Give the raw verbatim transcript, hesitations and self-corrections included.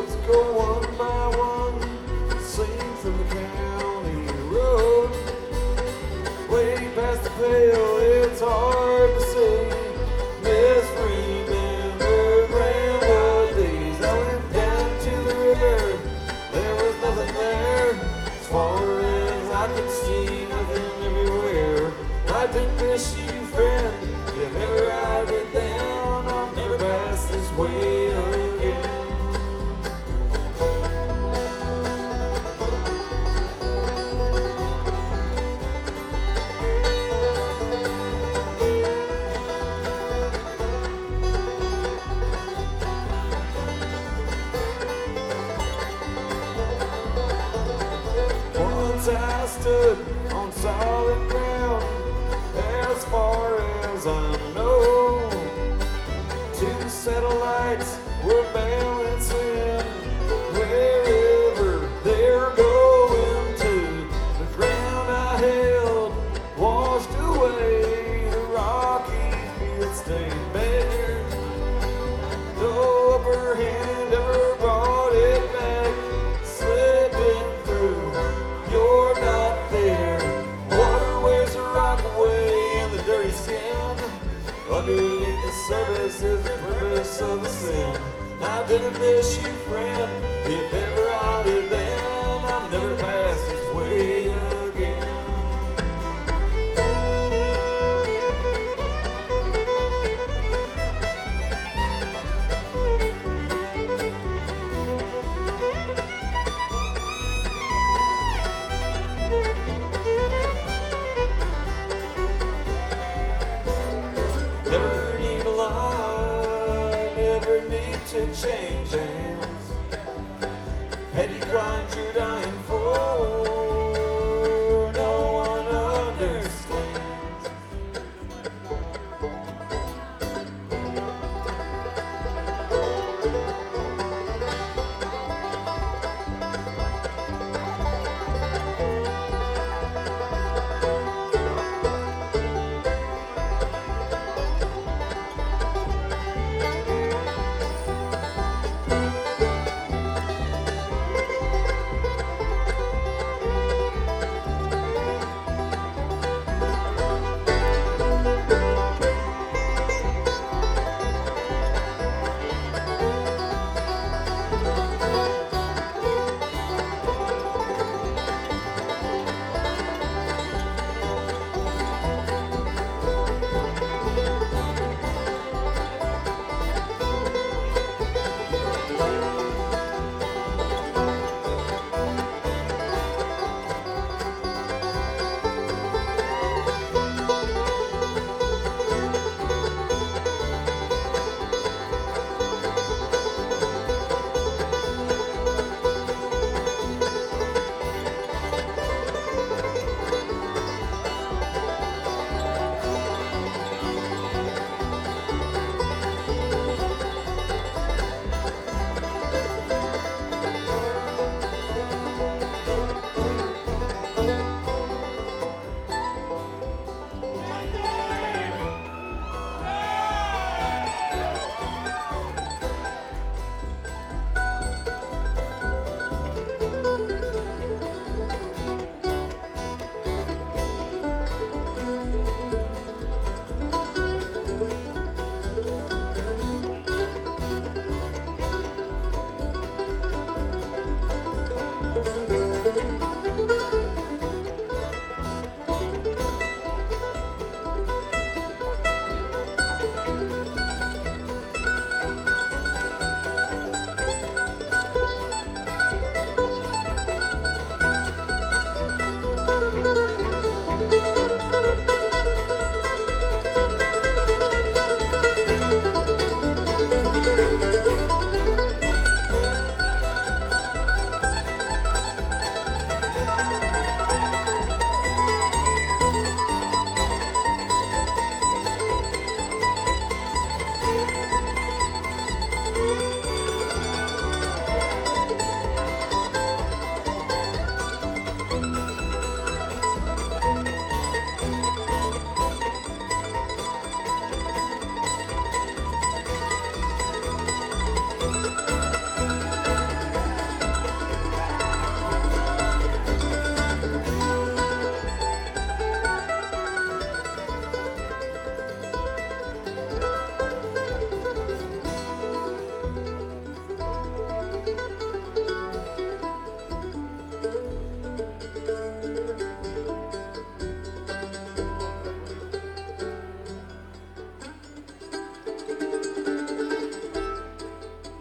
roads go one by one, sing from the county road. Way past the pale, it's hard to see. Misremembered grandpa days. I went down to the river, there was nothing there. As far as I could see, nothing everywhere. I did miss you, friend. If ever I get down, I'll never pass this way again. Once I stood on solid ground, as far as I know. Two satellites were balancing wherever they're going to. The ground I held washed away, the rocky field stayed bare. No upper hand ever brought it back, slipping through. You're not there. Water wears the rock away and the dirty skin. Underneath the surface is the purpose of the sin. I didn't miss you, friend, if ever I did that.